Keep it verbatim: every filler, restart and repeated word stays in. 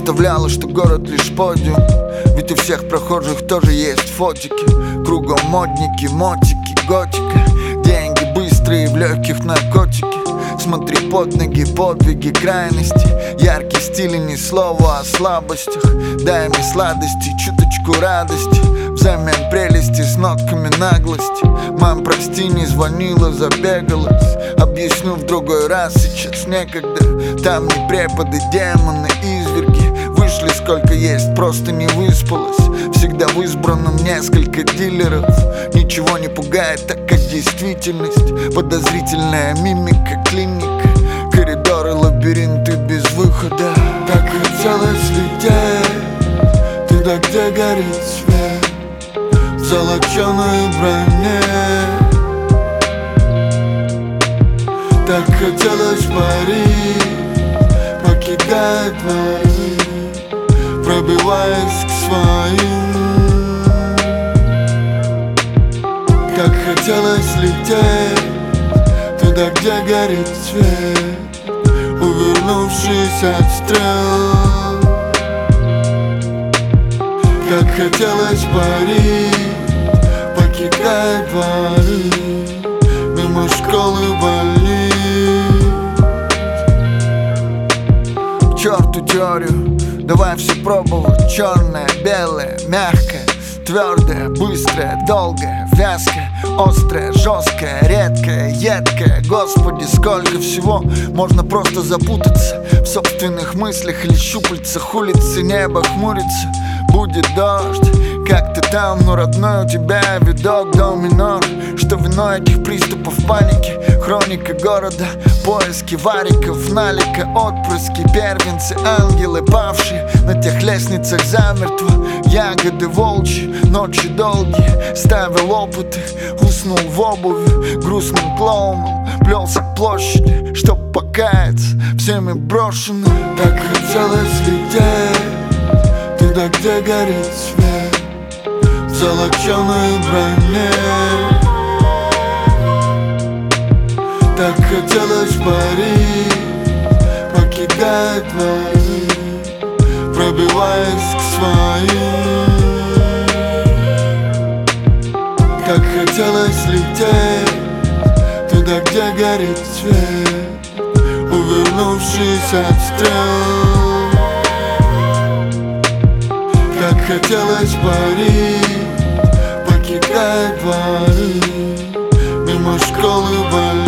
представляла, что город лишь подиум, ведь у всех прохожих тоже есть фотики. Кругом модники, мотики, готика. Деньги быстрые, в легких наркотики. Смотри под ноги, подвиги, крайности. Яркий стиль и ни слова о слабостях. Дай мне сладости, чуточку радости взамен прелести с нотками наглости. Мам, прости, не звонила, забегалась. Объясню в другой раз, сейчас некогда. Там не преподы, демоны, изверги. Вышли сколько есть, просто не выспалась. Всегда в избранном несколько дилеров. Ничего не пугает, так как действительность. Подозрительная мимика, клиника. Коридоры, лабиринты без выхода. Так хотелось лететь туда, где горит свет, в золоченой броне. Так хотелось парить, покидая дворы, пробиваясь к своим. Как хотелось лететь туда, где горит свет, увернувшись от стрел. Как хотелось парить, покидая дворы, мимо школы, больниц. К черту теорию, давай все пробовать. Черное, белое, мягкое, твердое, быстрое, долгое, вязкое, острое, жесткое, редкое, едкое. Господи, сколько всего. Можно просто запутаться в собственных мыслях или щупальцах улицы. Небо хмурится, будет дождь. Как ты там, но родной у тебя видок до минор. Что виной этих приступов паники? Хроника города, поиски вариков, налика, отпрыски, первенцы, ангелы, павшие на тех лестницах замертво. Ягоды волчьи, ночи долгие, ставил опыты, уснул в обуви, грустным клоуном плелся к площади, чтоб покаяться всеми брошенным. Так хотелось лететь туда, где горит свет, в золоченой броне. Так хотелось парить, покидая дворы, пробиваясь к своим. Как хотелось лететь туда, где горит свет, увернувшись от стрел. Как хотелось парить, покидая дворы, мимо школы, больниц.